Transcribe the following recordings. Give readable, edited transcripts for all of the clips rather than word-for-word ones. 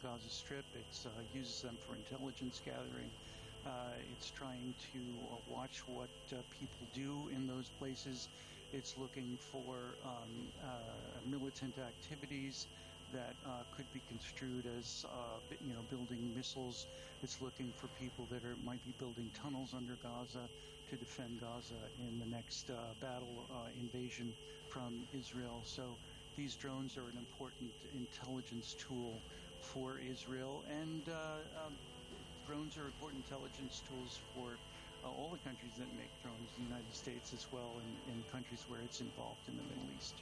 Gaza Strip. It uses them for intelligence gathering. It's trying to watch what people do in those places. It's looking for militant activities that could be construed as, building missiles. It's looking for people that might be building tunnels under Gaza to defend Gaza in the next invasion from Israel. So these drones are an important intelligence tool for Israel, and drones are important intelligence tools for all the countries that make drones, the United States as well, and countries where it's involved in the Middle East.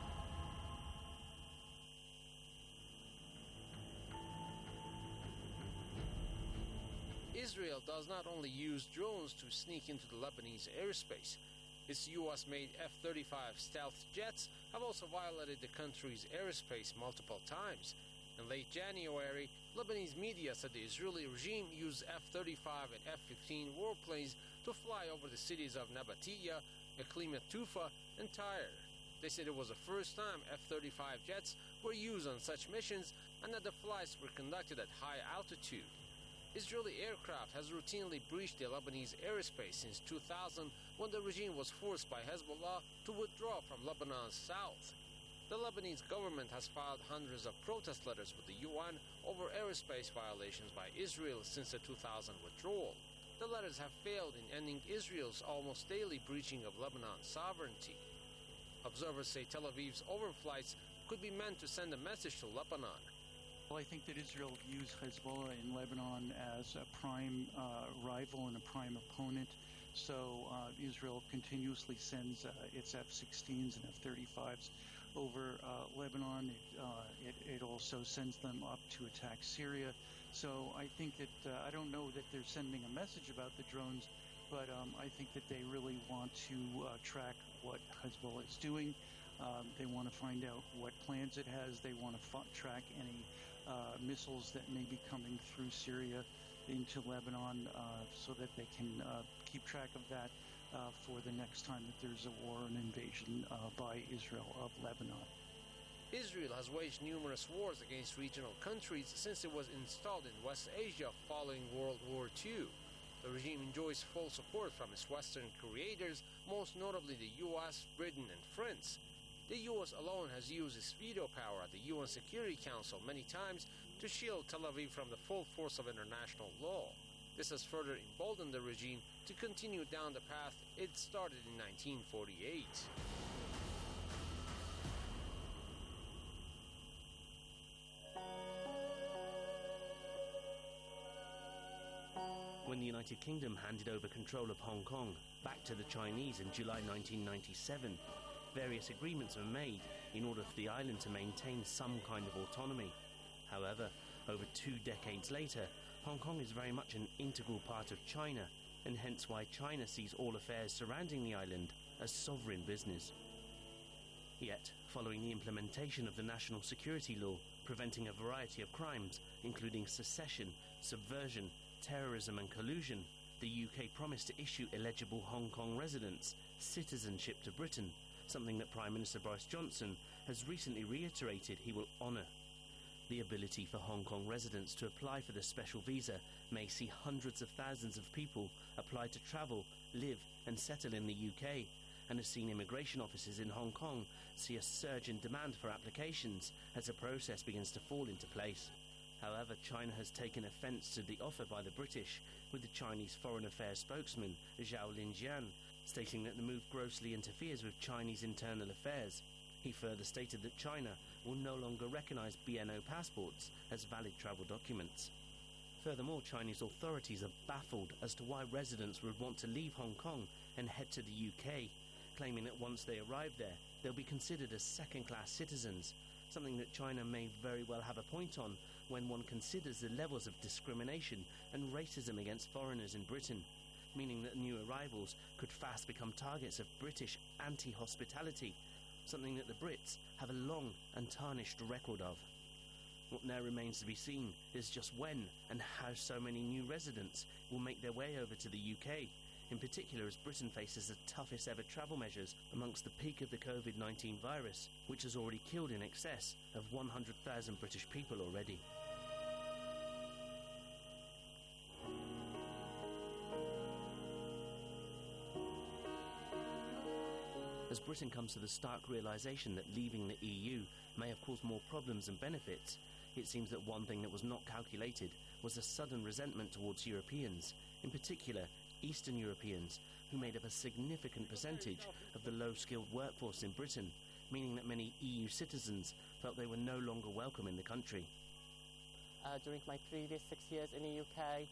Israel does not only use drones to sneak into the Lebanese airspace. Its US-made F-35 stealth jets have also violated the country's airspace multiple times. In late January, Lebanese media said the Israeli regime used F-35 and F-15 warplanes to fly over the cities of Nabatiya, Iklimat Tufa, and Tyre. They said it was the first time F-35 jets were used on such missions and that the flights were conducted at high altitude. Israeli aircraft has routinely breached the Lebanese airspace since 2000, when the regime was forced by Hezbollah to withdraw from Lebanon's south. The Lebanese government has filed hundreds of protest letters with the UN over airspace violations by Israel since the 2000 withdrawal. The letters have failed in ending Israel's almost daily breaching of Lebanon's sovereignty. Observers say Tel Aviv's overflights could be meant to send a message to Lebanon. Well, I think that Israel views Hezbollah in Lebanon as a prime rival and a prime opponent. So Israel continuously sends its F-16s and F-35s over Lebanon. It also sends them up to attack Syria. So I think that I don't know that they're sending a message about the drones, but I think that they really want to track what Hezbollah is doing. They want to find out what plans it has. They want to track any missiles that may be coming through Syria into Lebanon so that they can keep track of that for the next time that there's a war and invasion by Israel of Lebanon. Israel has waged numerous wars against regional countries since it was installed in West Asia following World War II. The regime enjoys full support from its Western creators, most notably the US, Britain, and France. The US alone has used its veto power at the UN Security Council many times to shield Tel Aviv from the full force of international law. This has further emboldened the regime to continue down the path it started in 1948. When the United Kingdom handed over control of Hong Kong back to the Chinese in July 1997, various agreements were made in order for the island to maintain some kind of autonomy. However, over 2 decades later, Hong Kong is very much an integral part of China, and hence why China sees all affairs surrounding the island as sovereign business. Yet, following the implementation of the National Security Law, preventing a variety of crimes, including secession, subversion, terrorism and collusion, the UK promised to issue eligible Hong Kong residents citizenship to Britain, something that Prime Minister Boris Johnson has recently reiterated he will honour. The ability for Hong Kong residents to apply for the special visa may see hundreds of thousands of people apply to travel, live and settle in the UK, and has seen immigration offices in Hong Kong see a surge in demand for applications as the process begins to fall into place. However, China has taken offence to the offer by the British, with the Chinese Foreign Affairs spokesman Zhao Linjian stating that the move grossly interferes with Chinese internal affairs. He further stated that China will no longer recognise BNO passports as valid travel documents. Furthermore, Chinese authorities are baffled as to why residents would want to leave Hong Kong and head to the UK, claiming that once they arrive there, they'll be considered as second-class citizens, something that China may very well have a point on when one considers the levels of discrimination and racism against foreigners in Britain, meaning that new arrivals could fast become targets of British anti-hospitality, something that the Brits have a long and tarnished record of. What now remains to be seen is just when and how so many new residents will make their way over to the UK, in particular as Britain faces the toughest ever travel measures amongst the peak of the COVID-19 virus, which has already killed in excess of 100,000 British people already. as Britain comes to the stark realisation that leaving the EU may have caused more problems than benefits, it seems that one thing that was not calculated was a sudden resentment towards Europeans, in particular Eastern Europeans, who made up a significant percentage of the low-skilled workforce in Britain, meaning that many EU citizens felt they were no longer welcome in the country. During my previous 6 years in the UK,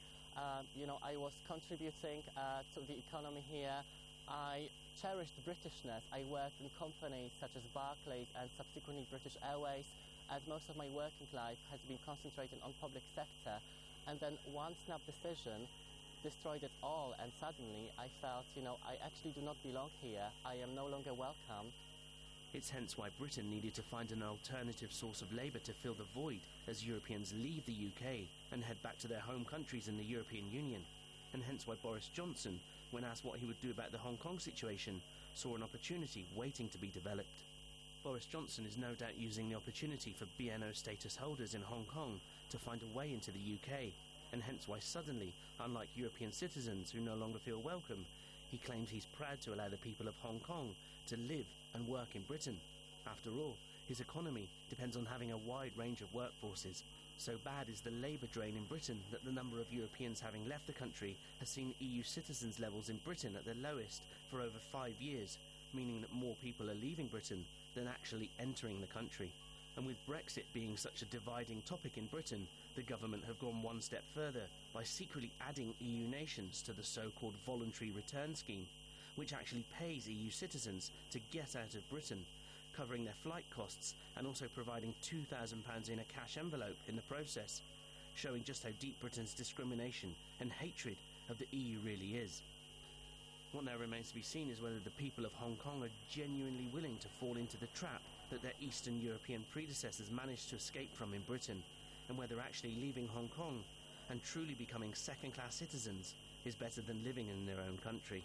I was contributing to the economy here. I cherished Britishness. I worked in companies such as Barclays and subsequently British Airways, and most of my working life has been concentrated on public sector. And then one snap decision destroyed it all, and suddenly I felt, I actually do not belong here. I am no longer welcome. It's hence why Britain needed to find an alternative source of labour to fill the void as Europeans leave the UK and head back to their home countries in the European Union. And hence why Boris Johnson, when asked what he would do about the Hong Kong situation, saw an opportunity waiting to be developed. Boris Johnson is no doubt using the opportunity for BNO status holders in Hong Kong to find a way into the UK, and hence why suddenly, unlike European citizens who no longer feel welcome, he claims he's proud to allow the people of Hong Kong to live and work in Britain. After all, his economy depends on having a wide range of workforces. So bad is the labour drain in Britain that the number of Europeans having left the country has seen EU citizens levels in Britain at their lowest for over 5 years, meaning that more people are leaving Britain than actually entering the country. And with Brexit being such a dividing topic in Britain, the government have gone one step further by secretly adding EU nations to the so-called voluntary return scheme, which actually pays EU citizens to get out of Britain, covering their flight costs and also providing £2,000 in a cash envelope in the process, showing just how deep Britain's discrimination and hatred of the EU really is. What now remains to be seen is whether the people of Hong Kong are genuinely willing to fall into the trap that their Eastern European predecessors managed to escape from in Britain, and whether actually leaving Hong Kong and truly becoming second-class citizens is better than living in their own country.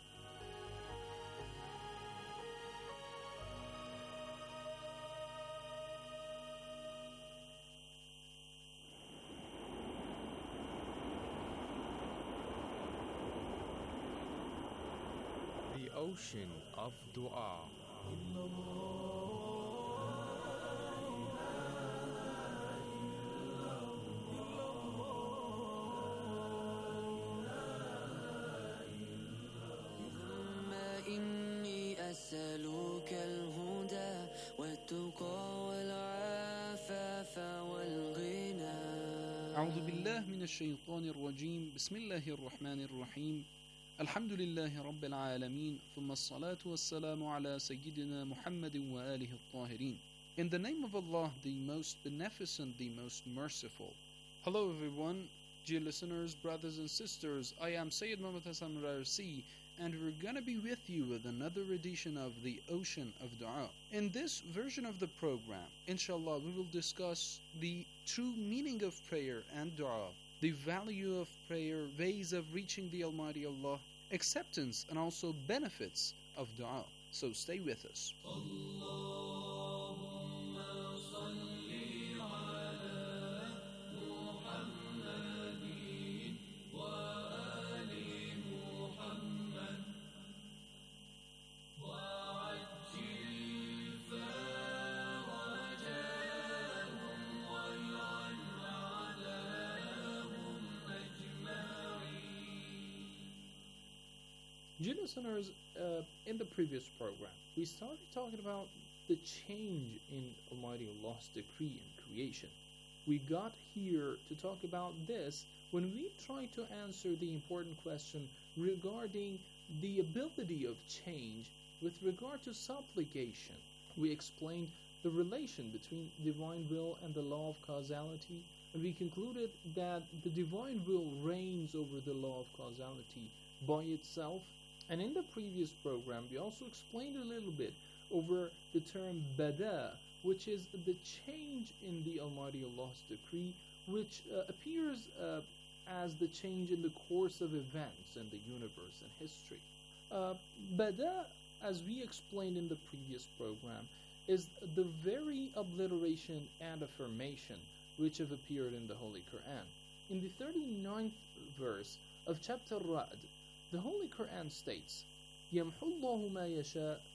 The ocean of dua. إني أسألك الهدى والتقى والعفاف والغنى. أعوذ بالله من الشيطان الرجيم. بسم الله الرحمن الرحيم. الحمد لله رب العالمين. ثم الصلاة والسلام على سيدنا محمد وآله الطاهرين. In the name of Allah, the most beneficent, the most merciful. Hello everyone, dear listeners, brothers and sisters. I am Sayyid Muhammad Hassan Rarsi, and we're going to be with you with another edition of the Ocean of Dua. In this version of the program, inshallah, we will discuss the true meaning of prayer and dua, the value of prayer, ways of reaching the Almighty Allah, acceptance and also benefits of dua. So stay with us. Dear listeners, in the previous program, we started talking about the change in Almighty Allah's decree in creation. We got here to talk about this when we tried to answer the important question regarding the ability of change with regard to supplication. We explained the relation between divine will and the law of causality, and we concluded that the divine will reigns over the law of causality by itself. And in the previous program, we also explained a little bit over the term bada, which is the change in the Almighty Allah's decree, which appears as the change in the course of events in the universe and history. Bada, as we explained in the previous program, is the very obliteration and affirmation which have appeared in the Holy Quran. In the 39th verse of chapter Ra'd, the Holy Quran states, يَمْحُ اللَّهُ مَا يَشَاءُ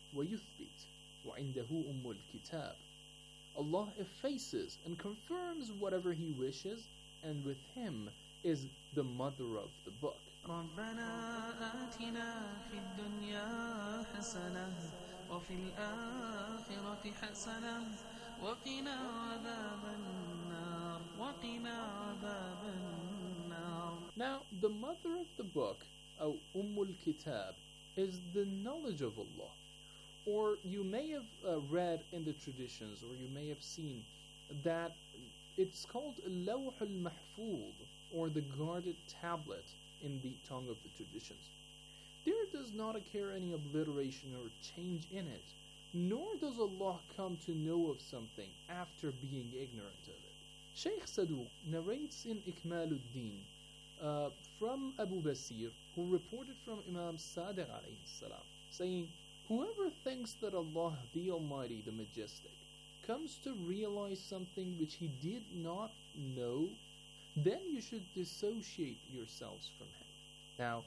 ويثبت وعنده أم الكتاب. Allah effaces and confirms whatever He wishes, and with Him is the mother of the book. ربنا آتنا في الدنيا حسنة وفي الآخرة حسنة وقنا عذاب النار وقنا عذاب النار. Now, the mother of the book, أو الكتاب, is the knowledge of Allah. Or you may have read in the traditions, or you may have seen that it's called Lawh al-Mahfuz, or the guarded tablet in the tongue of the traditions. There does not occur any obliteration or change in it, nor does Allah come to know of something after being ignorant of it. Shaykh Saduq narrates in Ikmaluddin from Abu Basir, who reported from Imam Sadiq alayhi salam, saying, whoever thinks that Allah, the Almighty, the Majestic, comes to realize something which he did not know, then you should dissociate yourselves from him. Now,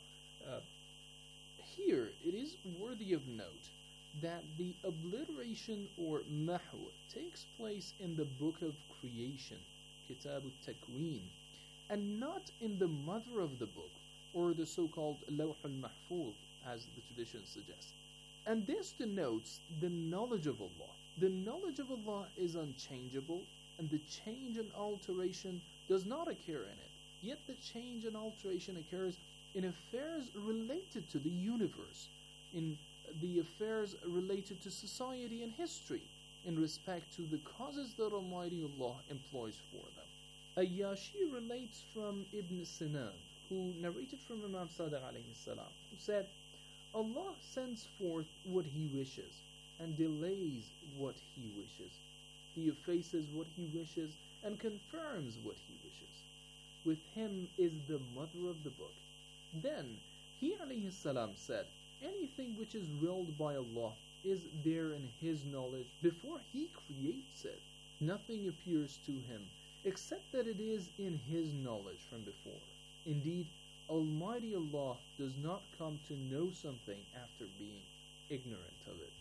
here it is worthy of note that the obliteration or mahu takes place in the book of creation, Kitab al-Takween, and not in the mother of the book, or the so-called Lawh al-Mahfuz, as the tradition suggests. And this denotes the knowledge of Allah. The knowledge of Allah is unchangeable, and the change and alteration does not occur in it. Yet the change and alteration occurs in affairs related to the universe, in the affairs related to society and history, in respect to the causes that Almighty Allah employs for them. Ayyashi relates from Ibn Sinan, who narrated from Imam Sadiq alayhi salam, who said, Allah sends forth what He wishes and delays what He wishes. He effaces what He wishes and confirms what He wishes. With Him is the mother of the book. Then He alayhi salam said, anything which is willed by Allah is there in His knowledge before He creates it. Nothing appears to Him except that it is in His knowledge from before. Indeed, Almighty Allah does not come to know something after being ignorant of it.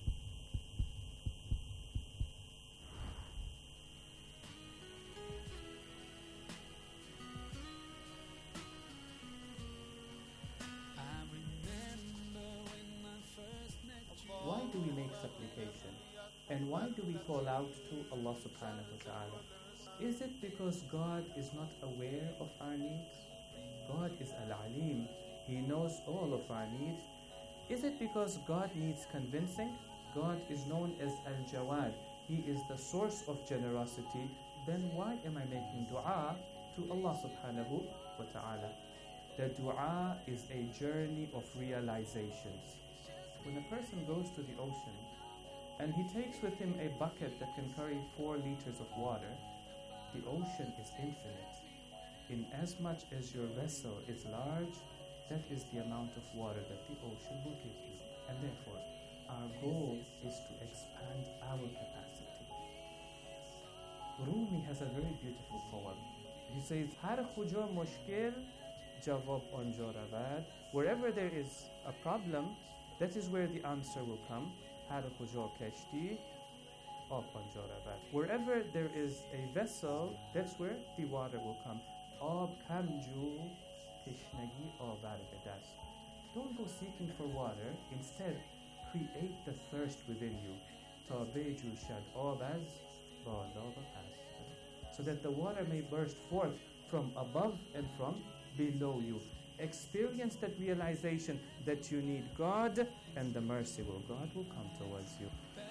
Why do we make supplication? And why do we call out to Allah subhanahu wa ta'ala? Is it because God is not aware of our needs? God is Al-Alim. He knows all of our needs. Is it because God needs convincing? God is known as Al-Jawad. He is the source of generosity. Then why am I making dua to Allah subhanahu wa ta'ala? The dua is a journey of realizations. When a person goes to the ocean and he takes with him a bucket that can carry 4 liters of water, the ocean is infinite. In as much as your vessel is large, that is the amount of water that the ocean will give you. And therefore, our goal is to expand our capacity. Rumi has a very beautiful poem. He says, Har khujo mushkil jawab onjo ravad. Wherever there is a problem, that is where the answer will come. Har khujo keshti ab onjo ravad. Wherever there is a vessel, that's where the water will come. Ab kamju tishnagi avar bedast. Don't go seeking for water. Instead, create the thirst within you. Ta beju shad abaz bala bapas. So that the water may burst forth from above and from below you. Experience that realization that you need God, and the merciful God will come towards you.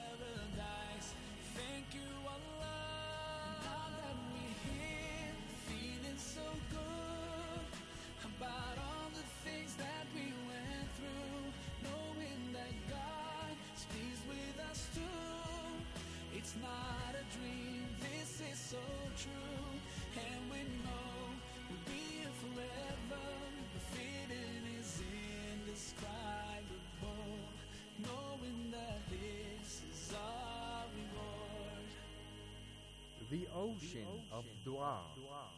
It's not a dream, this is so true, and we know we'll be here forever. The feeling is indescribable, knowing that this is our reward. The ocean of dua.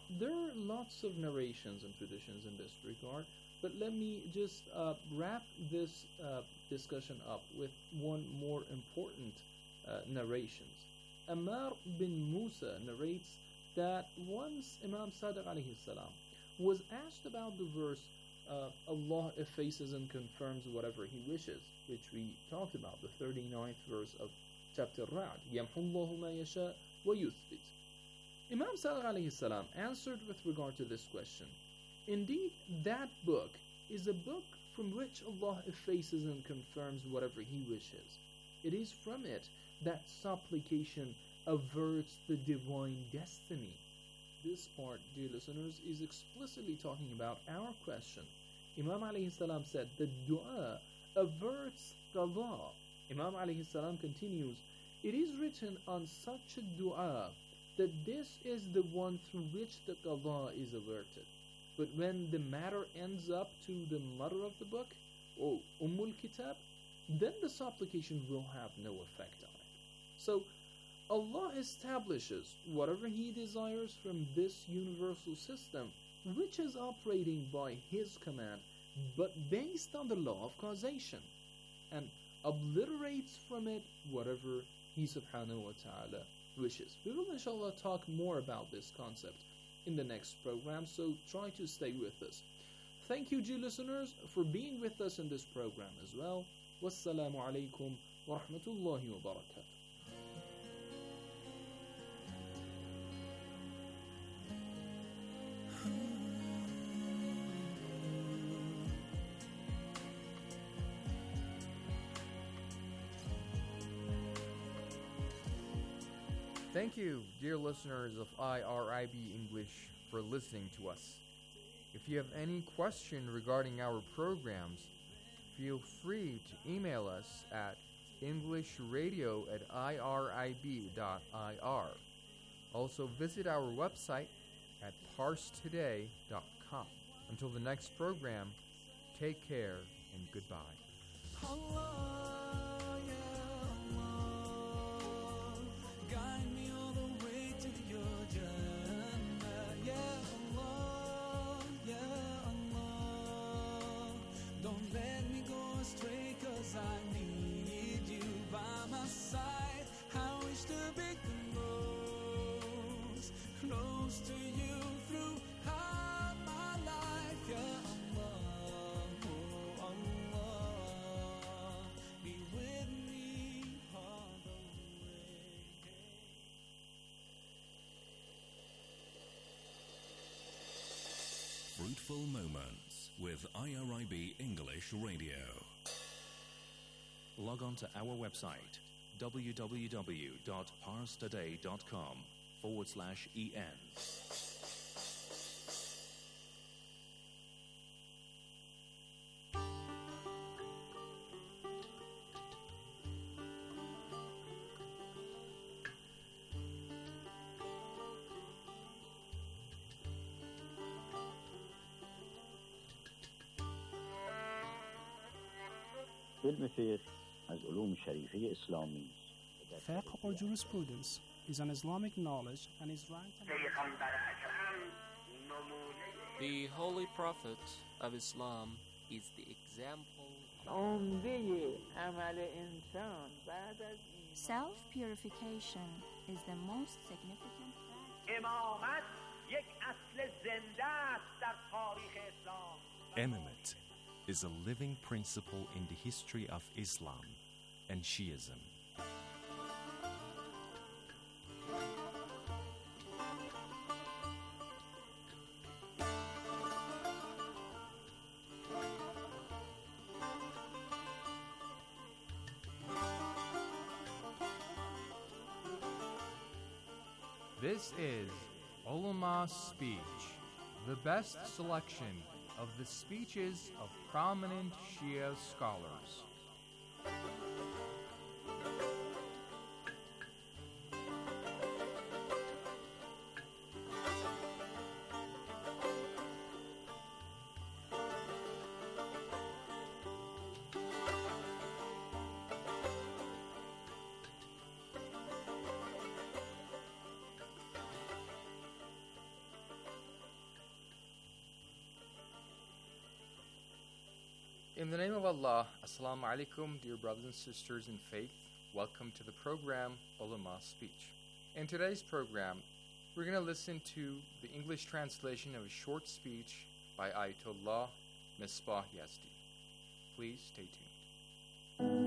there are lots of narrations and traditions in this regard, but let me just wrap this discussion up with one more important narrations. Ammar bin Musa narrates that once Imam Sadiq alayhi salam was asked about the verse Allah effaces and confirms whatever He wishes, which we talked about, the 39th verse of chapter Ra'd, يَمْحُ اللَّهُ مَا يَشَاءُ وَيُثْبِتُ. Imam Sadiq alayhi salam answered with regard to this question, indeed, that book is a book from which Allah effaces and confirms whatever He wishes. It is from it that supplication averts the divine destiny. This part, dear listeners, is explicitly talking about our question. Imam alayhi salam said that dua averts qada. Imam alayhi salam continues, it is written on such a dua that this is the one through which the qada is averted. But when the matter ends up to the mother of the book, or Kitab, then the supplication will have no effect on it. So, Allah establishes whatever He desires from this universal system, which is operating by His command, but based on the law of causation, and obliterates from it whatever He subhanahu wa ta'ala wishes. We will inshallah talk more about this concept in the next program, so try to stay with us. Thank you, dear listeners, for being with us in this program as well. Wassalamu alaikum wa rahmatullahi wa barakatuh. Thank you, dear listeners of IRIB English, for listening to us. If you have any question regarding our programs, feel free to email us at englishradio@irib.ir. Also visit our website at parstoday.com. Until the next program, take care and goodbye. Allah, yeah, Allah, guide me all the way to your Jannah. Yeah, Allah, don't let me go astray, 'cause I need you by my side. I wish to be close to you throughout my life. Yeah, Allah, oh Allah, be with me all the way. Fruitful Moments with IRIB English Radio. Log on to our website www.parstoday.com/en. علم فقه از علوم شریفه اسلامی است. Fiqh or jurisprudence is an Islamic knowledge and is ranked. The Holy Prophet of Islam is the example. Self-purification is the most significant Imamate is a living principle in the history of Islam and Shiism. This is Ulama Speech, the best selection of the speeches of prominent Shia scholars. In the name of Allah, Assalamu alaikum, dear brothers and sisters in faith. Welcome to the program Ulama Speech. In today's program, we're going to listen to the English translation of a short speech by Ayatollah Misbah Yazdi. Please stay tuned.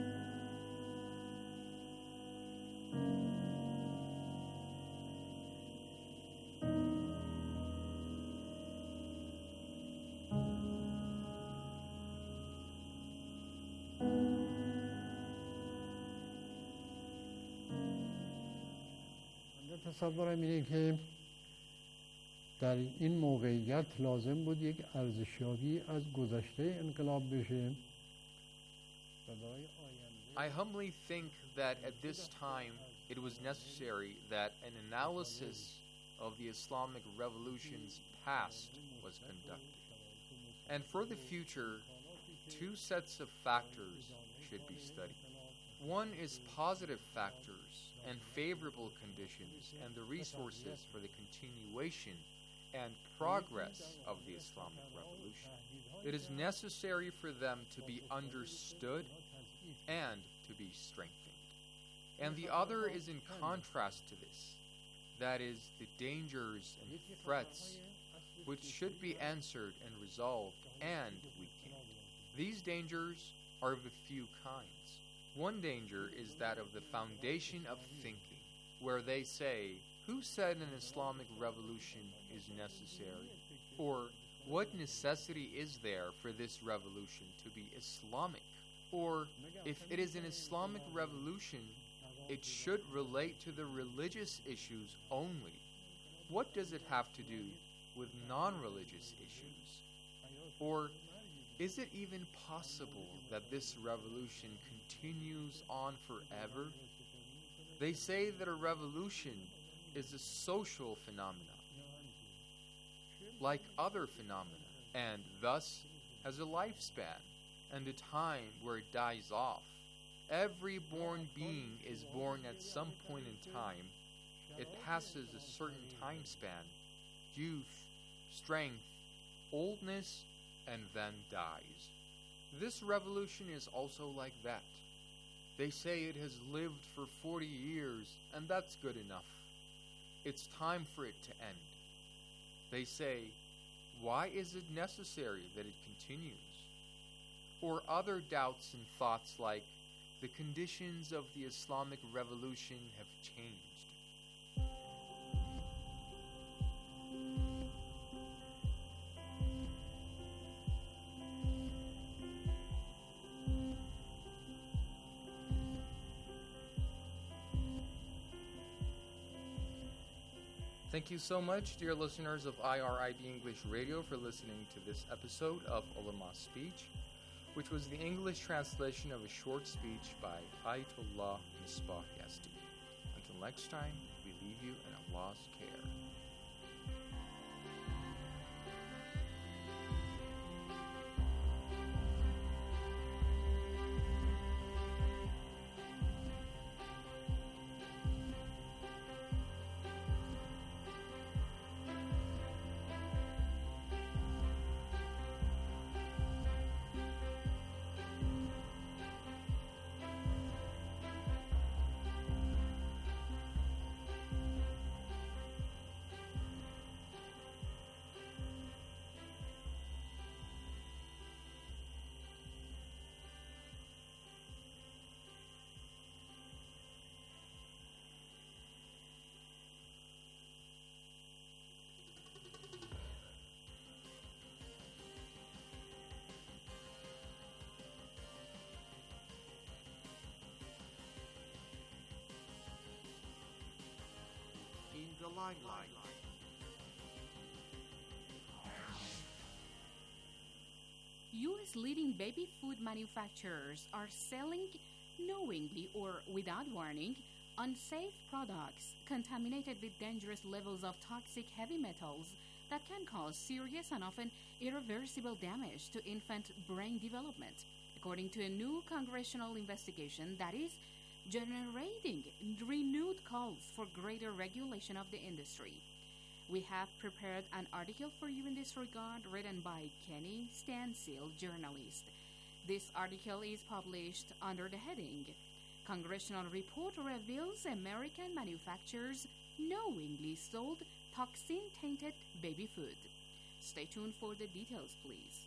تصورم اینه که در این موقعیت لازم بود یک ارزشیابی از گذشته انقلاب بشه. I humbly think that at this time it was necessary that an analysis of the Islamic revolution's past was conducted. And for the future, two sets of factors should be studied. One is positive factors and favorable conditions and the resources for the continuation and progress of the Islamic revolution. It is necessary for them to be understood and to be strengthened. And the other is in contrast to this, that is, the dangers and threats which should be answered and resolved and weakened. These dangers are of a few kinds. One danger is that of the foundation of thinking, where they say, who said an Islamic revolution is necessary? Or what necessity is there for this revolution to be Islamic? Or if it is an Islamic revolution, it should relate to the religious issues only. What does it have to do with non-religious issues? Or is it even possible that this revolution continues on forever? They say that a revolution is a social phenomenon, like other phenomena, and thus has a lifespan and a time where it dies off. Every born being is born at some point in time. It passes a certain time span, youth, strength, oldness, and then dies. This revolution is also like that. They say it has lived for 40 years, and that's good enough. It's time for it to end. They say, why is it necessary that it continues? Or other doubts and thoughts like, the conditions of the Islamic revolution have changed. Thank you so much, dear listeners of IRIB English Radio, for listening to this episode of Ulama Speech, which was the English translation of a short speech by Ayatollah Misbah Yazdi. Until next time, we leave you in Allah's care. The limelight. U.S. leading baby food manufacturers are selling, knowingly or without warning, unsafe products contaminated with dangerous levels of toxic heavy metals that can cause serious and often irreversible damage to infant brain development, according to a new congressional investigation that is generating renewed calls for greater regulation of the industry. We have prepared an article for you in this regard written by Kenny Stansil, journalist. This article is published under the heading Congressional Report Reveals American Manufacturers Knowingly Sold Toxin-Tainted Baby Food. Stay tuned for the details, please.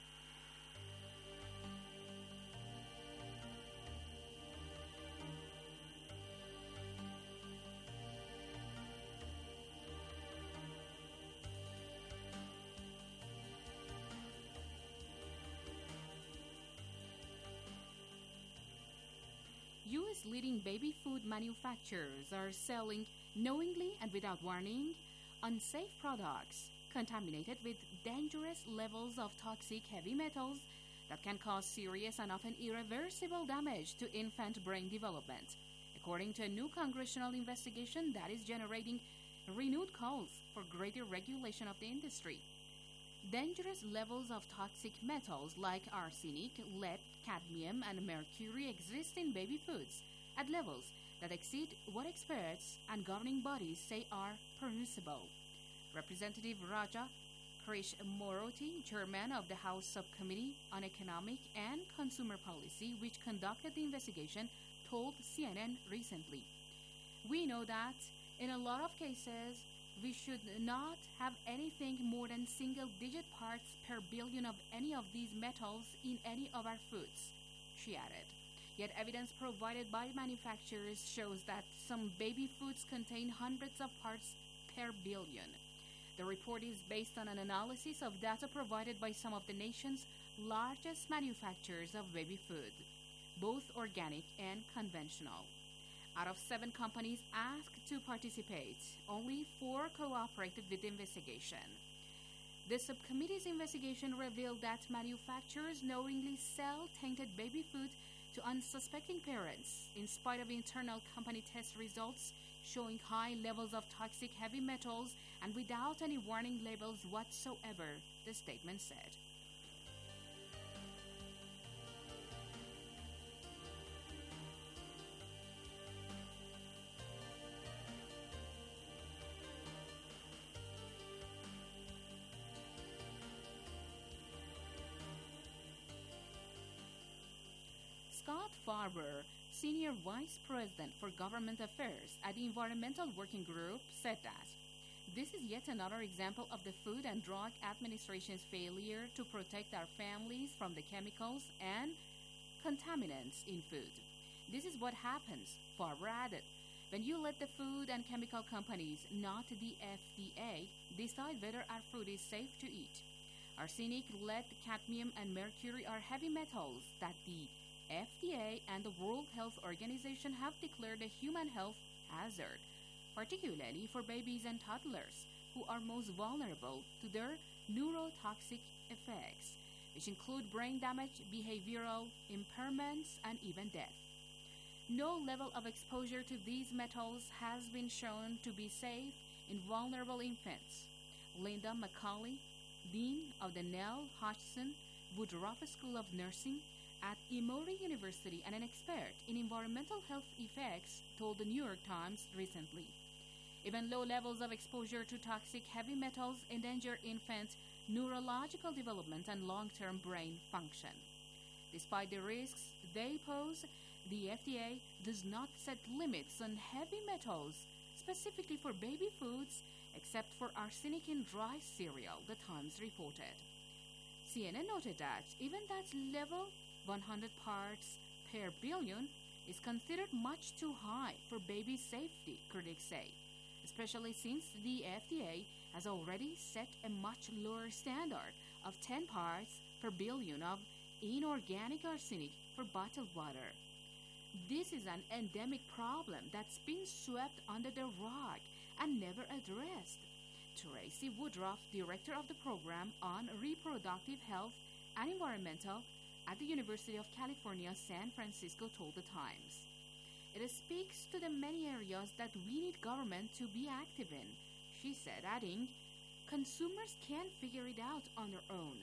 U.S. leading baby food manufacturers are selling, knowingly and without warning, unsafe products contaminated with dangerous levels of toxic heavy metals that can cause serious and often irreversible damage to infant brain development, according to a new congressional investigation that is generating renewed calls for greater regulation of the industry. Dangerous levels of toxic metals like arsenic, lead, cadmium, and mercury exist in baby foods at levels that exceed what experts and governing bodies say are permissible. Representative Raja Krishnamurthy, chairman of the House Subcommittee on Economic and Consumer Policy, which conducted the investigation, told CNN recently, "We know that in a lot of cases, we should not have anything more than single-digit parts per billion of any of these metals in any of our foods," she added. Yet evidence provided by manufacturers shows that some baby foods contain hundreds of parts per billion. The report is based on an analysis of data provided by some of the nation's largest manufacturers of baby food, both organic and conventional. Out of 7 companies asked to participate, only 4 cooperated with the investigation. The subcommittee's investigation revealed that manufacturers knowingly sell tainted baby food to unsuspecting parents, in spite of internal company test results showing high levels of toxic heavy metals and without any warning labels whatsoever, the statement said. Scott Farber, Senior Vice President for Government Affairs at the Environmental Working Group, said that this is yet another example of the Food and Drug Administration's failure to protect our families from the chemicals and contaminants in food. This is what happens, Farber added, when you let the food and chemical companies, not the FDA, decide whether our food is safe to eat. Arsenic, lead, cadmium, and mercury are heavy metals that the FDA and the World Health Organization have declared a human health hazard, particularly for babies and toddlers, who are most vulnerable to their neurotoxic effects, which include brain damage, behavioral impairments, and even death. No level of exposure to these metals has been shown to be safe in vulnerable infants. Linda McCauley, Dean of the Nell Hodgson Woodruff School of Nursing at Emory University and an expert in environmental health effects, told the New York Times recently. Even low levels of exposure to toxic heavy metals endanger infants' neurological development and long-term brain function. Despite the risks they pose, the FDA does not set limits on heavy metals specifically for baby foods, except for arsenic in dry cereal, the Times reported. CNN noted that even that level, 100 parts per billion, is considered much too high for baby safety, critics say, especially since the FDA has already set a much lower standard of 10 parts per billion of inorganic arsenic for bottled water. This is an endemic problem that's been swept under the rug and never addressed. Tracy Woodruff, director of the program on reproductive health and environmental at the University of California, San Francisco, told the Times. It speaks to the many areas that we need government to be active in, she said, adding, consumers can't figure it out on their own.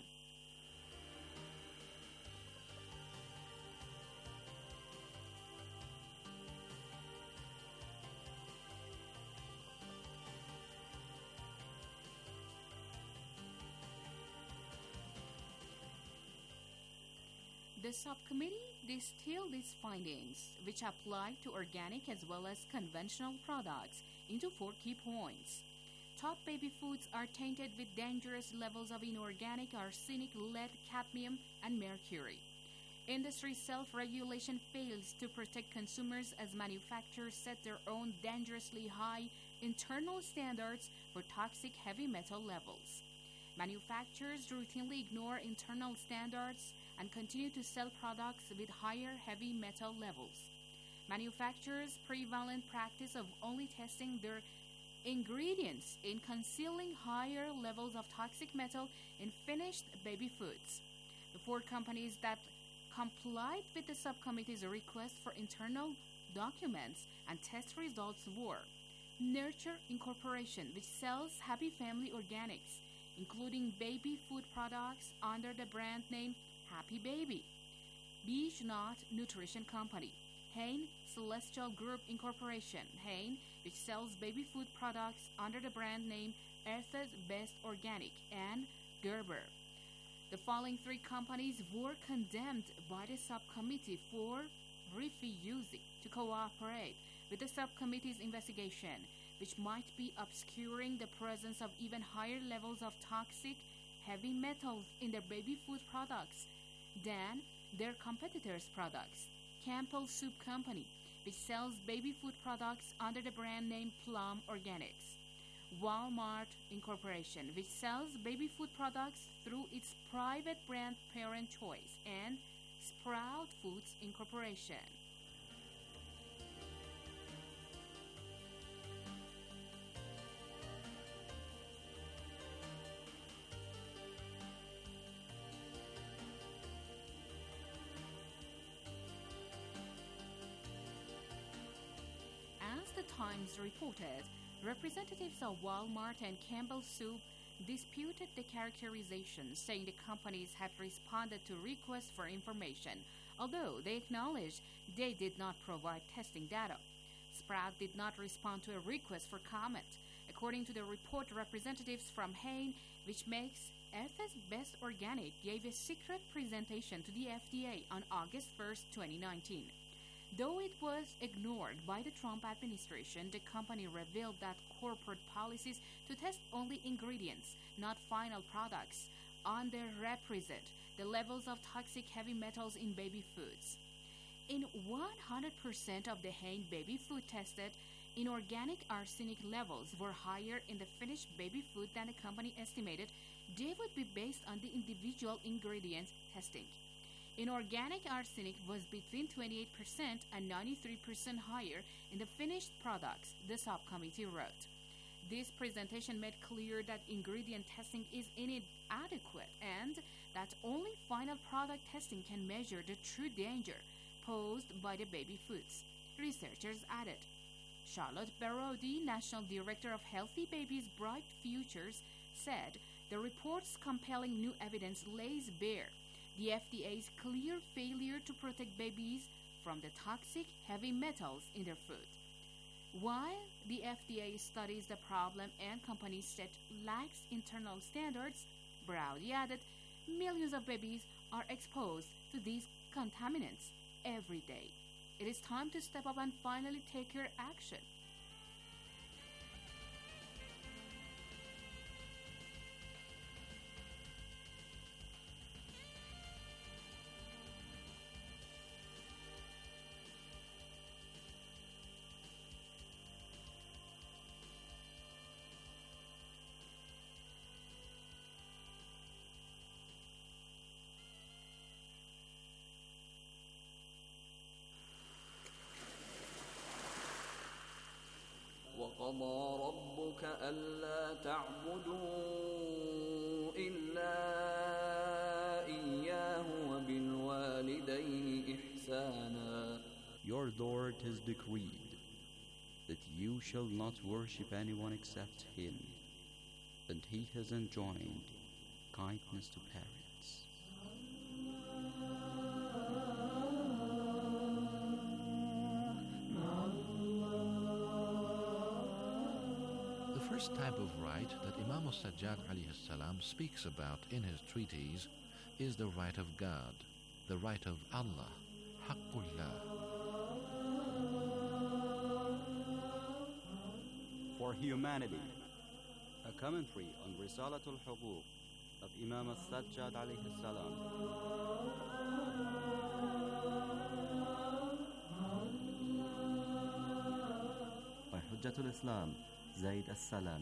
The subcommittee distilled its findings, which apply to organic as well as conventional products, into 4 key points. Top baby foods are tainted with dangerous levels of inorganic arsenic, lead, cadmium, and mercury. Industry self-regulation fails to protect consumers as manufacturers set their own dangerously high internal standards for toxic heavy metal levels. Manufacturers routinely ignore internal standards and continue to sell products with higher heavy metal levels. Manufacturers' prevalent practice of only testing their ingredients in concealing higher levels of toxic metal in finished baby foods. The 4 companies that complied with the subcommittee's request for internal documents and test results were Nurture Incorporation, which sells Happy Family Organics, including baby food products under the brand name Happy Baby. Bijnaat Nutrition Company. Hain Celestial Group Incorporation, Hain, which sells baby food products under the brand name Earth's Best Organic, and Gerber. The following 3 companies were condemned by the subcommittee for refusing to cooperate with the subcommittee's investigation, which might be obscuring the presence of even higher levels of toxic heavy metals in their baby food products than their competitors' products. Campbell Soup Company, which sells baby food products under the brand name Plum Organics. Walmart Incorporation, which sells baby food products through its private brand Parent Choice, and Sprout Foods Incorporation. As the Times reported, representatives of Walmart and Campbell Soup disputed the characterization, saying the companies had responded to requests for information, although they acknowledged they did not provide testing data. Sprout did not respond to a request for comment. According to the report, representatives from Hain, which makes Earth's Best Organic, gave a secret presentation to the FDA on August 1st, 2019. Though it was ignored by the Trump administration, the company revealed that corporate policies to test only ingredients, not final products, underrepresent the levels of toxic heavy metals in baby foods. In 100% of the Hain baby food tested, inorganic arsenic levels were higher in the finished baby food than the company estimated they would be based on the individual ingredient testing. Inorganic arsenic was between 28% and 93% higher in the finished products, the subcommittee wrote. This presentation made clear that ingredient testing is inadequate and that only final product testing can measure the true danger posed by the baby foods, researchers added. Charlotte Barodi, National Director of Healthy Babies Bright Futures, said the report's compelling new evidence lays bare the FDA's clear failure to protect babies from the toxic heavy metals in their food. While the FDA studies the problem and companies set lax internal standards, Browdy added, millions of babies are exposed to these contaminants every day. It is time to step up and finally take your action. وقضى ربك ألا تعبدوا إلا إياه وبالوالدين إحسانا. Your Lord has decreed that you shall not worship anyone except Him, and He has enjoined kindness to parents. The first type of right that Imam al-Sajjad alayhi salam speaks about in his treatise is the right of God, the right of Allah, Haqqullah. For Humanity, a commentary on Risalatul Huquq of Imam al-Sajjad alayhi salam. By Hujjatul Islam, Zaid al-Salam.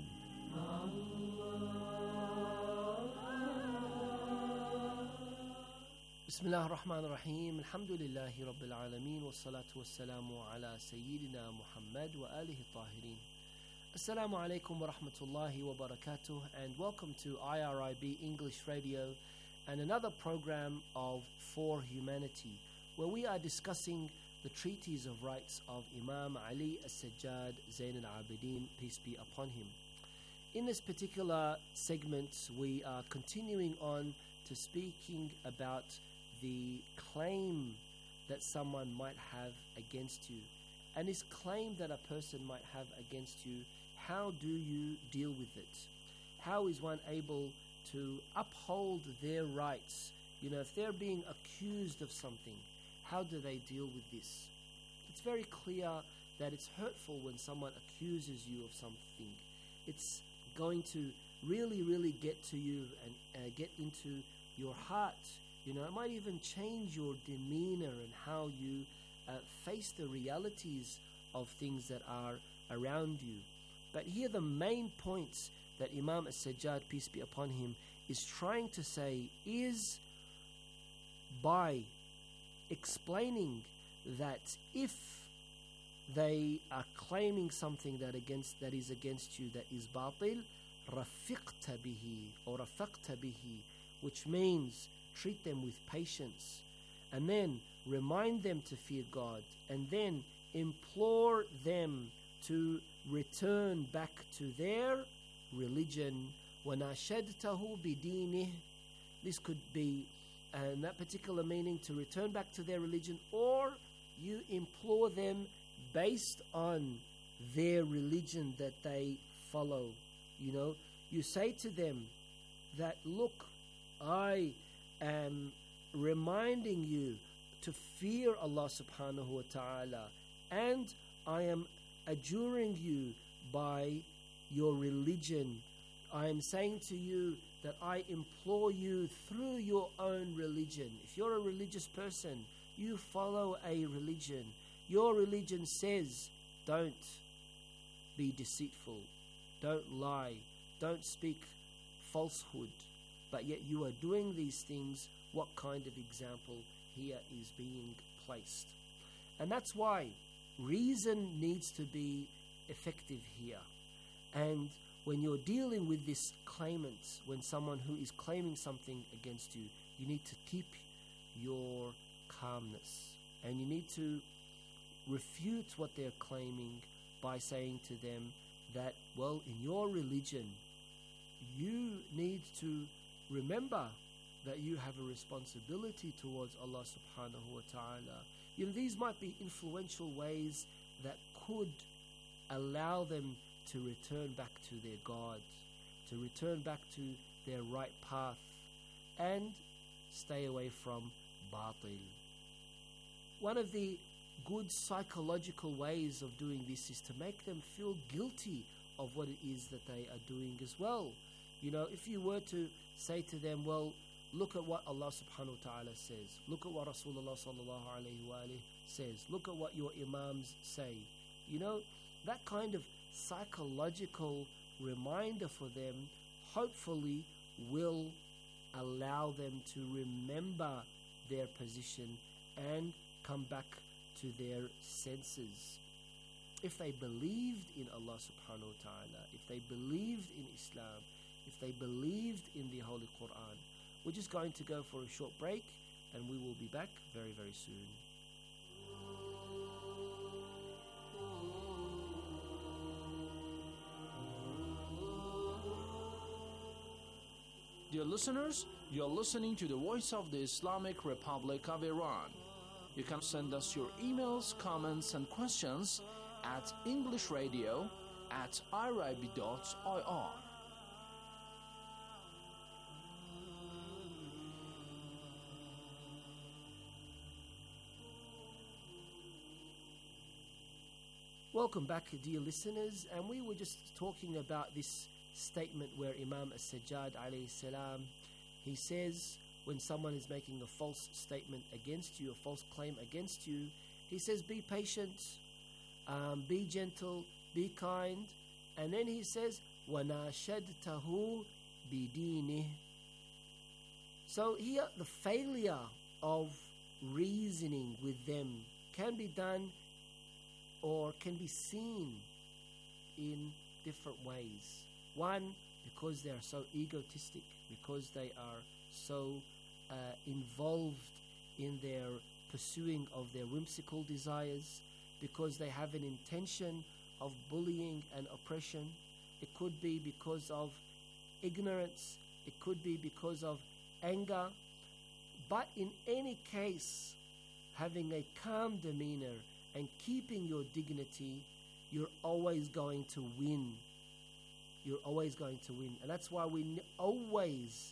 بسم الله الرحمن الرحيم الحمد لله رب العالمين والصلاة والسلام على سيدنا محمد وآله الطاهرين. Assalamu alaikum wa rahmatullahi wa barakatuh, and welcome to IRIB English Radio and another program of For Humanity, where we are discussing the treatise of rights of Imam Ali as-Sajjad Zain al-Abidin, peace be upon him. In this particular segment, we are continuing on to speaking about the claim that someone might have against you. And this claim that a person might have against you, how do you deal with it? How is one able to uphold their rights? You know, if they're being accused of something, how do they deal with this? It's very clear that it's hurtful when someone accuses you of something. It's going to really get to you and get into your heart. You know, it might even change your demeanor and how you face the realities of things that are around you. But here the main points that Imam as-Sajjad, peace be upon him, is trying to say is by explaining that if they are claiming something that is against you, that is batil, rafiqta bihi or rafaqta bihi, which means treat them with patience, and then remind them to fear God, and then implore them to return back to their religion. وَنَاشَدْتَهُ بِدِينِهِ. This could be, in that particular meaning, to return back to their religion, or you implore them based on their religion that they follow. You know, you say to them that, look, I am reminding you to fear Allah subhanahu wa ta'ala, and I am adjuring you by your religion. I am saying to you that I implore you through your own religion. If you're a religious person, you follow a religion. Your religion says, don't be deceitful, don't lie, don't speak falsehood, but yet you are doing these things. What kind of example here is being placed? And that's why reason needs to be effective here. And when you're dealing with this claimant, when someone who is claiming something against you, you need to keep your calmness, and you need to refute what they're claiming by saying to them that, well, in your religion, you need to remember that you have a responsibility towards Allah subhanahu wa ta'ala. You know, these might be influential ways that could allow them to return back to their God, to return back to their right path, and stay away from batil. One of the good psychological ways of doing this is to make them feel guilty of what it is that they are doing as well. You know, if you were to say to them, well, look at what Allah subhanahu wa ta'ala says, look at what Rasulullah sallallahu alayhi wa says, look at what your imams say, you know, that kind of psychological reminder for them hopefully will allow them to remember their position and come back to their senses. If they believed in Allah subhanahu wa ta'ala, if they believed in Islam, if they believed in the Holy Quran. We're just going to go for a short break, and we will be back very soon. Dear listeners, you're listening to the voice of the Islamic Republic of Iran. You can send us your emails, comments, and questions at englishradio@irib.ir. Welcome back, dear listeners. And we were just talking about this statement where Imam As-Sajjad alayhi salam, he says when someone is making a false statement against you, a false claim against you, he says, be patient, be gentle, be kind. And then he says, وَنَاشَدْتَهُ بِدِينِهِ. So here, the failure of reasoning with them can be done or can be seen in different ways. One, because they are so egotistic, because they are so involved in their pursuing of their whimsical desires, because they have an intention of bullying and oppression. It could be because of ignorance, it could be because of anger. But in any case, having a calm demeanor and keeping your dignity, you're always going to win. You're always going to win. And that's why we always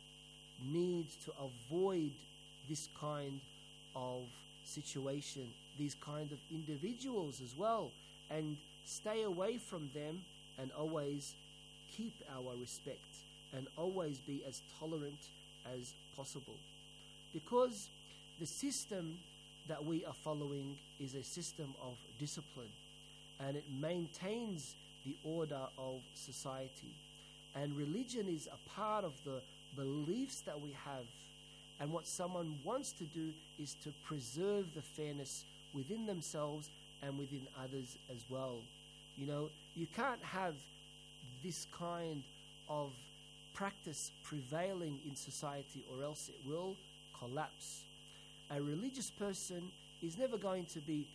need to avoid this kind of situation, these kind of individuals as well, and stay away from them, and always keep our respect and always be as tolerant as possible. Because the system that we are following is a system of discipline, and it maintains the order of society. And religion is a part of the beliefs that we have. And what someone wants to do is to preserve the fairness within themselves and within others as well. You know, you can't have this kind of practice prevailing in society, or else it will collapse. A religious person is never going to be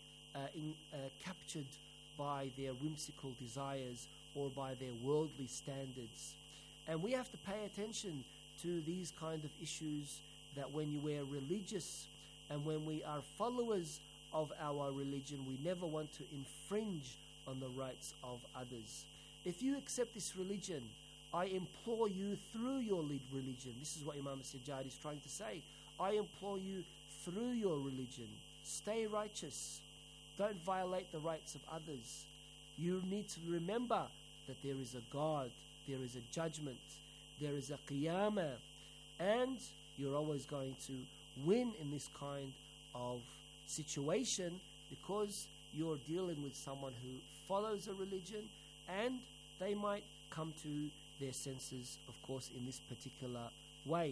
captured by their whimsical desires or by their worldly standards. And we have to pay attention to these kind of issues, that when we are religious and when we are followers of our religion, we never want to infringe on the rights of others. If you accept this religion, I implore you through your religion. This is what Imam As-Sajjad is trying to say. I implore you through your religion, stay righteous. Don't violate the rights of others. You need to remember that there is a God, there is a judgment, there is a qiyamah, and you're always going to win in this kind of situation, because you're dealing with someone who follows a religion, and they might come to their senses, of course, in this particular way.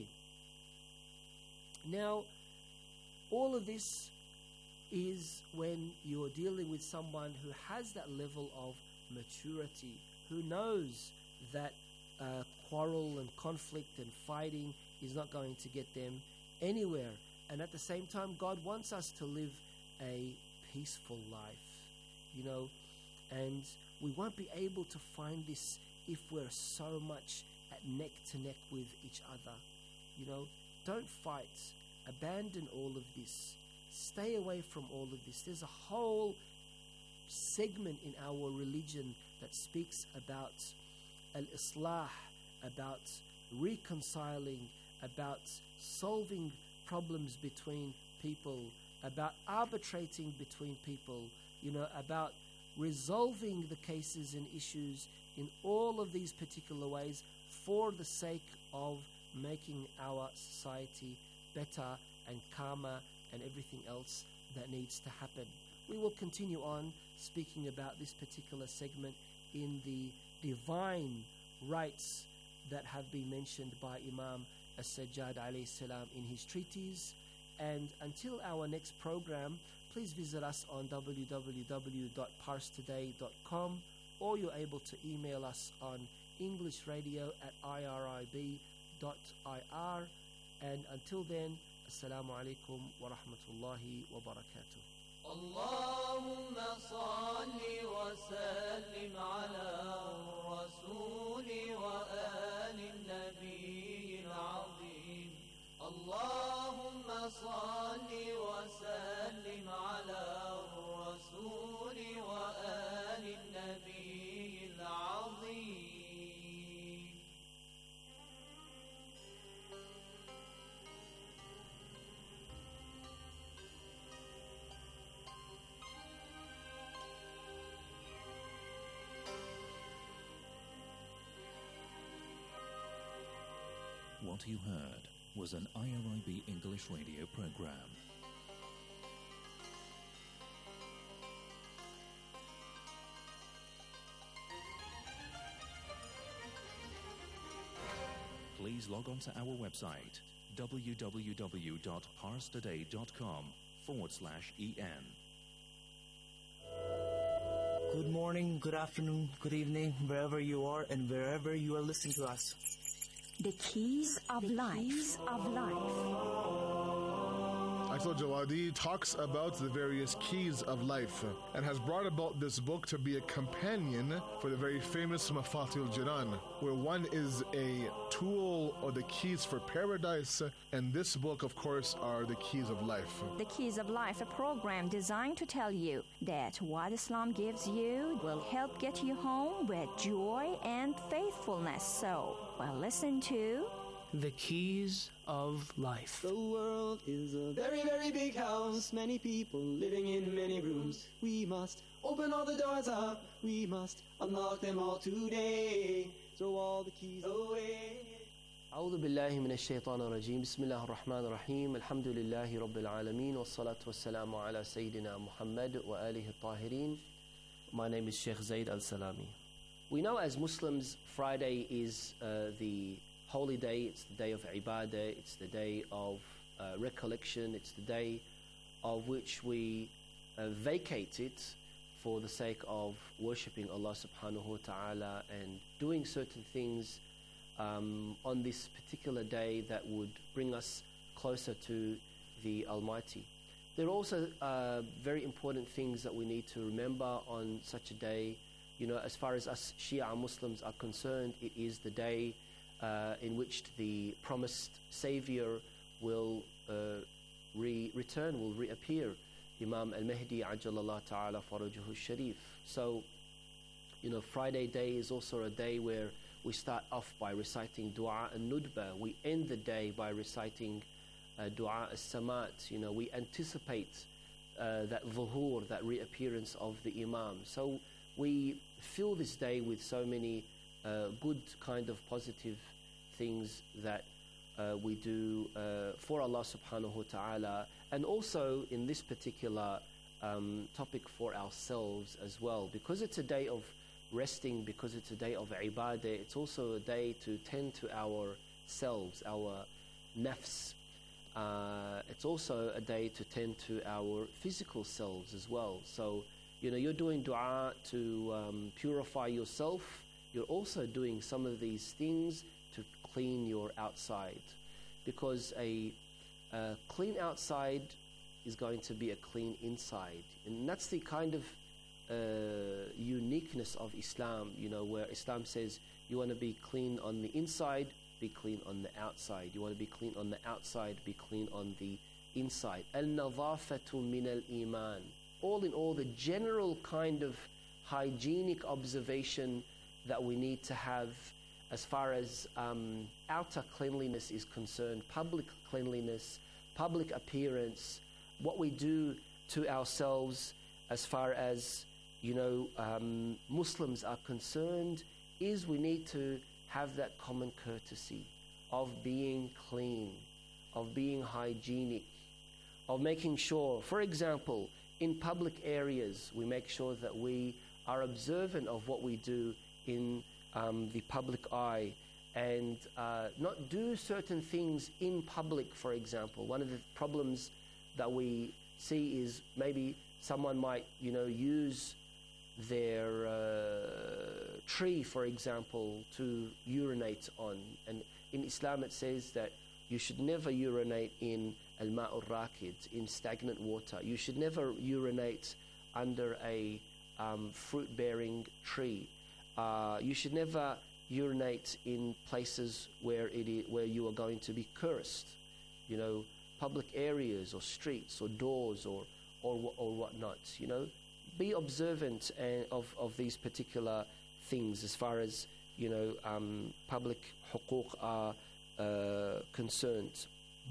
Now, all of this is when you're dealing with someone who has that level of maturity, who knows that quarrel and conflict and fighting is not going to get them anywhere. And at the same time, God wants us to live a peaceful life, you know, and we won't be able to find this if we're so much at neck to neck with each other. You know, don't fight. Abandon all of this. Stay away from all of this. There's a whole segment in our religion that speaks about al-islah, about reconciling, about solving problems between people, about arbitrating between people, you know, about resolving the cases and issues in all of these particular ways for the sake of making our society better and calmer and everything else that needs to happen. We will continue on speaking about this particular segment in the divine rights that have been mentioned by Imam As-Sajjad alayhi salam in his treatise. And until our next program, please visit us on www.parstoday.com, or you're able to email us on englishradio@irib.ir. And until then, Assalamu alaikum wa rahmatullahi wa barakatuh. اللهم صل وسلم على الرسول وآل النبي العظيم. اللهم صل وسلم على الرسول وآل النبي العظيم. What you heard was an IRIB English radio program. Please log on to our website www.parstoday.com/en. Good morning, good afternoon, good evening, wherever you are and wherever you are listening to us. The Keys of Life. Akhil Jawadi talks about the various keys of life and has brought about this book to be a companion for the very famous Mafatihul Jinan, where one is a tool or the keys for paradise, and this book, of course, are the keys of life. The Keys of Life, a program designed to tell you that what Islam gives you will help get you home with joy and faithfulness. So, well, listen to The Keys of Life. The world is a very, very big house. Many people living in many rooms. We must open all the doors up. We must unlock them all today. Throw all the keys away. أعوذ بالله من الشيطان الرجيم بسم الله الرحمن الرحيم الحمد لله رب العالمين والصلاة والسلام على سيدنا محمد وآله الطاهرين. My name is Sheikh Zaid Al-Salami. We know as Muslims, Friday is the holy day. It's the day of ibadah, it's the day of recollection, it's the day of which we vacate it for the sake of worshipping Allah subhanahu wa ta'ala and doing certain things on this particular day that would bring us closer to the Almighty. There are also very important things that we need to remember on such a day. You know, as far as us Shia Muslims are concerned, it is the day in which the promised Savior will return, will reappear, Imam al-Mahdi Ajjalallah Ta'ala Farajuhu Sharif. So, you know, Friday day is also a day where we start off by reciting Dua al-Nudba. We end the day by reciting Dua al-Samat. You know, we anticipate that dhuhur, that reappearance of the Imam. So we fill this day with so many good kind of positive things that we do for Allah subhanahu wa ta'ala, and also in this particular topic for ourselves as well, because it's a day of resting, because it's a day of ibadah. It's also a day to tend to ourselves, our nafs. It's also a day to tend to our physical selves as well. So, you know, you're doing dua to purify yourself. You're also doing some of these things to clean your outside, because a clean outside is going to be a clean inside, and that's the kind of uniqueness of Islam, you know, where Islam says you want to be clean on the inside, be clean on the outside. You want to be clean on the outside, be clean on the inside. Al-nadhafatu min al-iman. All in all, the general kind of hygienic observation that we need to have as far as outer cleanliness is concerned, public cleanliness, public appearance, what we do to ourselves as far as, you know, Muslims are concerned, is we need to have that common courtesy of being clean, of being hygienic, of making sure, for example, in public areas, we make sure that we are observant of what we do in the public eye, and not do certain things in public, for example. One of the problems that we see is maybe someone might, you know, use their tree, for example, to urinate on. And in Islam it says that you should never urinate in al-ma'ur rakid, in stagnant water. You should never urinate under a fruit-bearing tree. You should never urinate in places where you are going to be cursed. You know, public areas or streets or doors or whatnot. You know, be observant of these particular things as far as, you know, public huquq are concerned.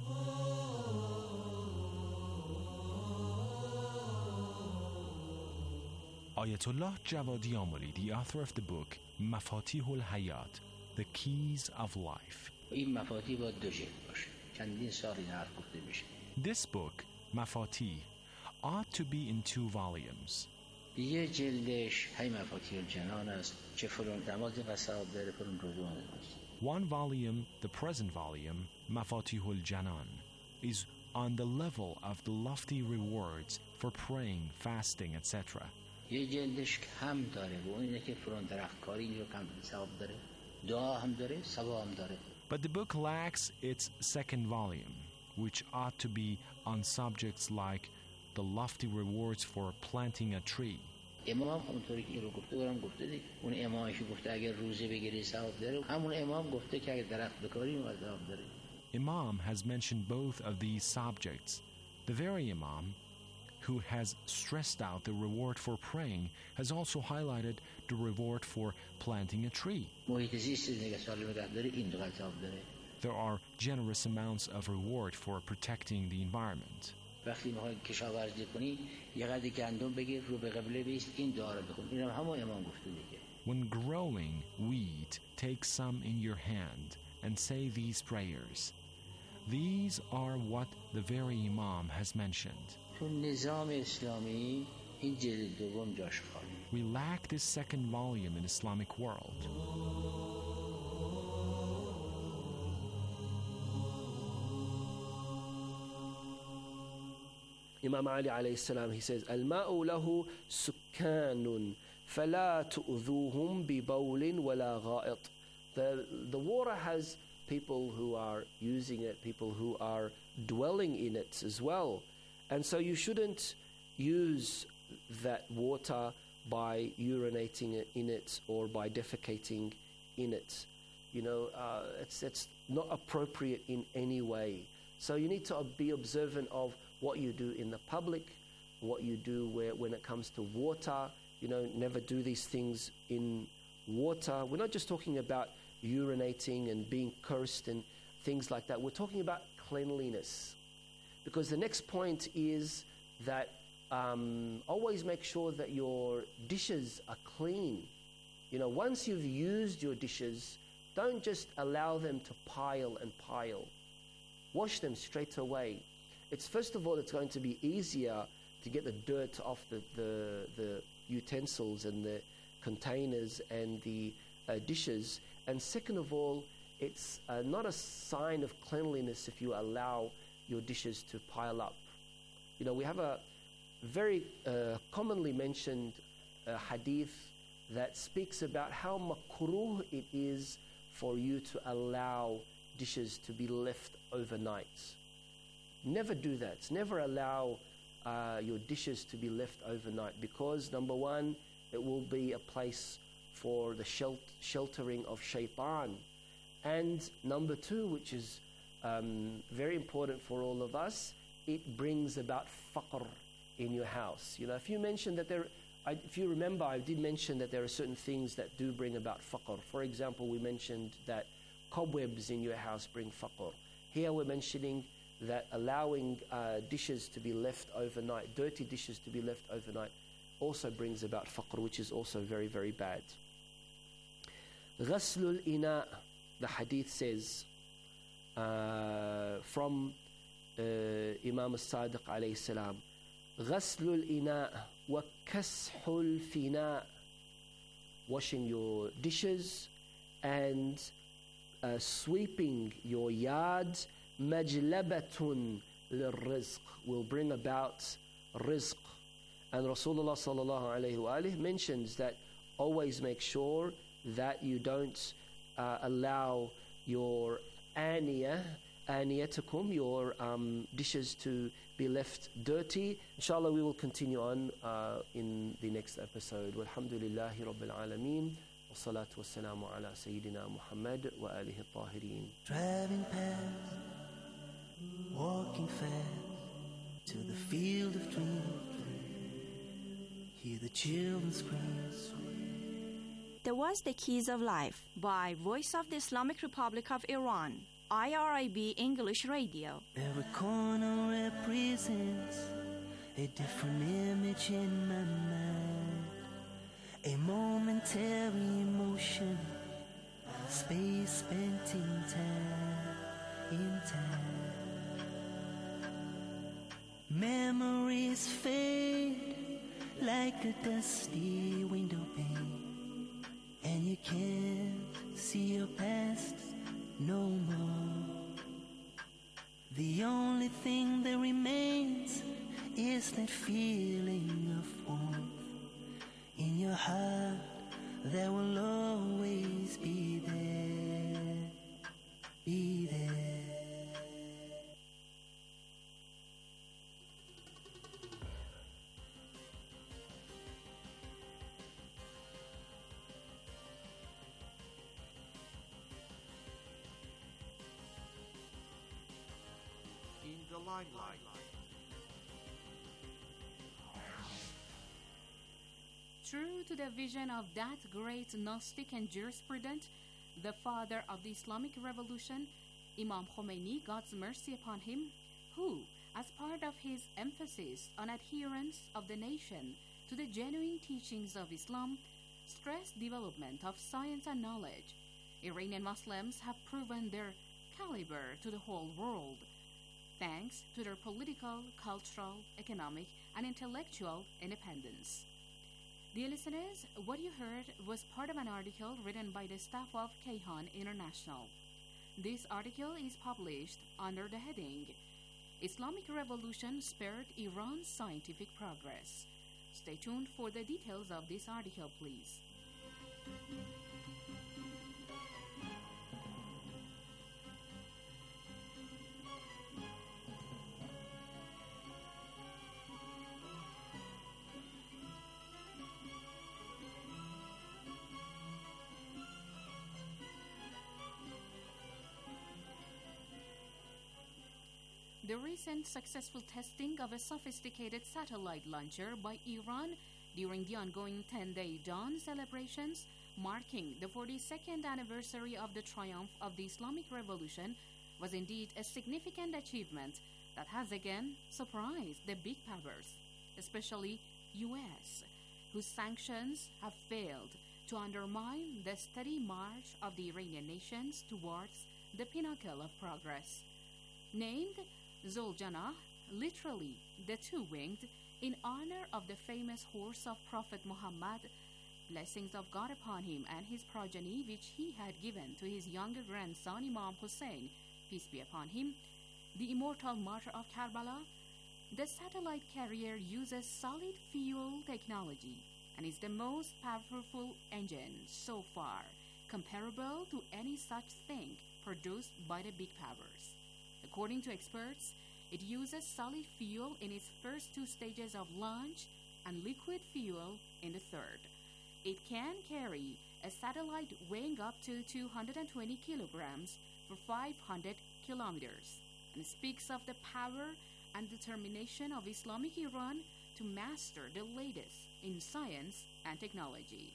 Ayatollah Javadi Amoli, the author of the book Mafatihul Hayat, The Keys of Life, این مفاتیح باید دو جلد باشه. چندین سال این حرف گفته میشه. This book, Mafatih, ought to be in 2 volumes. یه جلدش هی مفاتیح الجنان است که فلان نماز قصاب داره، فلان روزه است. One volume, the present volume, Mafatihul Janan, is on the level of the lofty rewards for praying, fasting, etc. یه جلدش کم داره و اینه که فلان درخت کاری رو کم ثواب داره، دعا هم داره، ثواب هم داره. But the book lacks its second volume, which ought to be on subjects like the lofty rewards for planting a tree. امام همونطوری که این رو گفته برام گفته دیگه. اون امامش گفته اگر روزه بگیری ثواب داره، همون امام گفته که اگر درخت بکاری ثواب داره. Imam has mentioned both of these subjects. The very Imam who has stressed out the reward for praying has also highlighted the reward for planting a tree. There are generous amounts of reward for protecting the environment. وقتی میخوای کشاورزی کنی یه قدری گندم بگیر رو به قبله بیست این دعا رو بخون. اینم همون امام گفته دیگه. When growing wheat, take some in your hand and say these prayers. These are what the very Imam has mentioned. تو نظام اسلامی این جلد دوم جاش خالی. We lack this second volume in Islamic world. Imam Ali alayhi salam, he says, الماء له سكان فلا تؤذوهم ببول ولا غائط. The water has people who are using it, people who are dwelling in it as well. And so you shouldn't use that water by urinating in it or by defecating in it. You know, it's not appropriate in any way. So you need to be observant of what you do in the public, what you do when it comes to water. You know, never do these things in water. We're not just talking about urinating and being cursed and things like that. We're talking about cleanliness. Because the next point is that always make sure that your dishes are clean. You know, once you've used your dishes, don't just allow them to pile and pile. Wash them straight away. It's first of all, it's going to be easier to get the dirt off the utensils and the containers and the dishes. And second of all, it's not a sign of cleanliness if you allow your dishes to pile up. You know, we have a very commonly mentioned hadith that speaks about how makruh it is for you to allow dishes to be left overnight. Never do that. Never allow your dishes to be left overnight, because number one, it will be a place for the sheltering of shaitan. And number two, which is very important for all of us, it brings about faqr in your house. You know, if you mention that if you remember, I did mention that there are certain things that do bring about faqr. For example, we mentioned that cobwebs in your house bring faqr. Here we're mentioning that allowing dishes to be left overnight, dirty dishes to be left overnight, also brings about faqr, which is also very, very bad. Ghaslul ina, the hadith says, from Imam al-Sadiq alayhi salam, Ghaslul ina wa kashul fina, washing your dishes and sweeping your yard, majlabatun lirrizq, will bring about rizq. And Rasulullah sallallahu alayhi wa alihi mentions that always make sure that you don't allow your aniyatukum, your dishes, to be left dirty. Inshallah, we will continue on in the next episode. Walhamdulillahi Rabbil Alameen. Wassalatu wassalamu ala Sayyidina Muhammad wa alihi tahirin. Driving past, walking fast to the field of dreams. Hear the children scream. That was The Keys of Life by Voice of the Islamic Republic of Iran, IRIB English Radio. Every corner represents a different image in my mind, a momentary emotion space spent in time. Memories fade like a dusty window pane, and you can't see your past no more. The only thing that remains is that feeling of warmth in your heart that will always be there, be there. In the limelight. True to the vision of that great Gnostic and jurisprudent, the father of the Islamic Revolution, Imam Khomeini, God's mercy upon him, who, as part of his emphasis on adherence of the nation to the genuine teachings of Islam, stressed development of science and knowledge, Iranian Muslims have proven their caliber to the whole world, thanks to their political, cultural, economic, and intellectual independence. Dear listeners, what you heard was part of an article written by the staff of Kayhan International. This article is published under the heading, Islamic Revolution Spurred Iran's Scientific Progress. Stay tuned for the details of this article, please. The recent successful testing of a sophisticated satellite launcher by Iran during the ongoing 10-day Dawn celebrations, marking the 42nd anniversary of the triumph of the Islamic Revolution, was indeed a significant achievement that has again surprised the big powers, especially US, whose sanctions have failed to undermine the steady march of the Iranian nations towards the pinnacle of progress. Named Zuljanah, literally the two-winged, in honor of the famous horse of Prophet Muhammad, blessings of God upon him and his progeny which he had given to his younger grandson Imam Hussein, peace be upon him, the immortal martyr of Karbala, the satellite carrier uses solid fuel technology and is the most powerful engine so far, comparable to any such thing produced by the big powers. According to experts, it uses solid fuel in its first two stages of launch and liquid fuel in the third. It can carry a satellite weighing up to 220 kilograms for 500 kilometers, and speaks of the power and determination of Islamic Iran to master the latest in science and technology.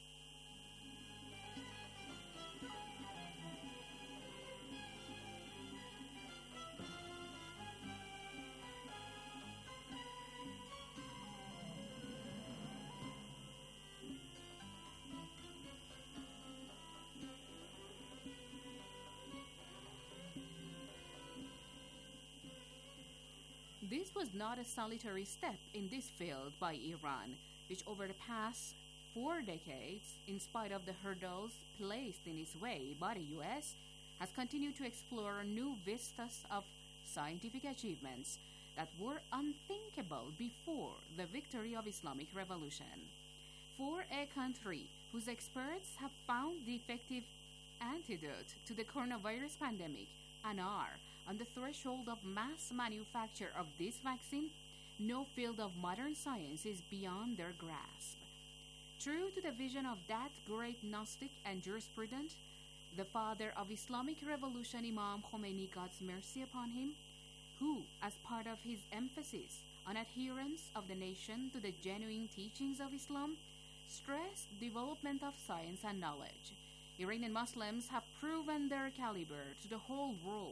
This was not a solitary step in this field by Iran, which over the past 4 decades, in spite of the hurdles placed in its way by the US, has continued to explore new vistas of scientific achievements that were unthinkable before the victory of Islamic Revolution. For a country whose experts have found the effective antidote to the coronavirus pandemic and are on the threshold of mass manufacture of this vaccine, no field of modern science is beyond their grasp. True to the vision of that great Gnostic and jurisprudent, the father of Islamic Revolution, Imam Khomeini, God's mercy upon him, who, as part of his emphasis on adherence of the nation to the genuine teachings of Islam, stressed development of science and knowledge. Iranian Muslims have proven their caliber to the whole world